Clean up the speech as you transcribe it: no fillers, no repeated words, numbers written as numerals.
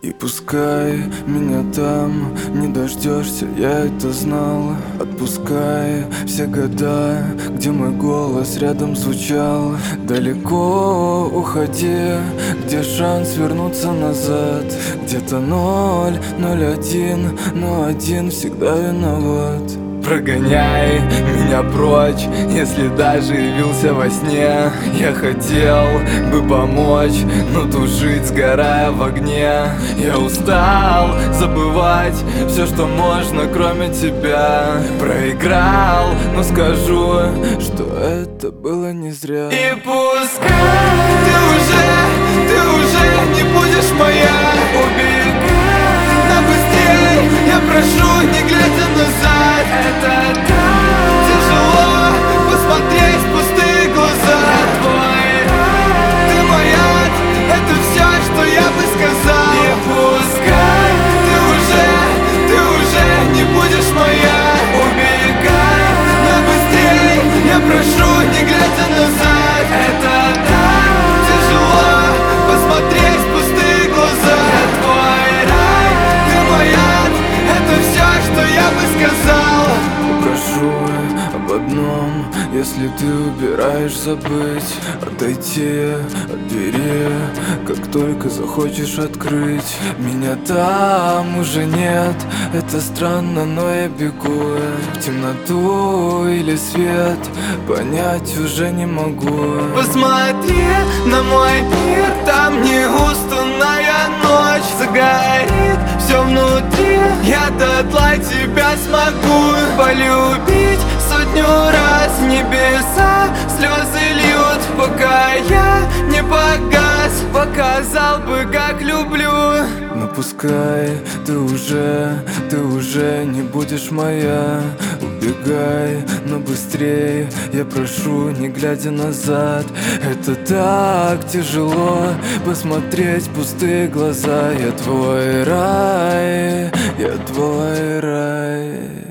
И пускай меня там не дождешься, я это знал. Отпускай все года, где мой голос рядом звучал. Далеко уходи, где шанс вернуться назад. Где-то 0, 0-1, но один всегда виноват. Прогоняй меня прочь, если даже явился во сне. Я хотел бы помочь, но тушить, сгорая в огне. Я устал забывать все, что можно, кроме тебя. Проиграл, но скажу, что это было не зря. И пускай ты уже не будешь моя. Убегай, но быстрей, я прошу, не глядя назад. Это так тяжело посмотреть в пустые глаза. Твой рай, ты моя, это все, что я бы сказал. И пускай ты уже не будешь моя. Убегай, но быстрей, я прошу, не глядя назад. Это так тяжело посмотреть в пустые глаза. Твой рай, ты моя, это все, что я бы сказал. Прошу об одном, если ты убираешь забыть. Отойти от двери, как только захочешь открыть. Меня там уже нет, это странно, но я бегу. В темноту или свет, понять уже не могу. Посмотри на мой мир, там не густая ночь. Загорит все внутри, я дотла тебя смогу полюбить сотню раз. Небеса слезы льют, пока я не погас. Показал бы, как люблю. Но пускай ты уже не будешь моя. Убегай, но быстрее, я прошу, не глядя назад. Это так тяжело посмотреть в пустые глаза. Я твой рай, я твой рай.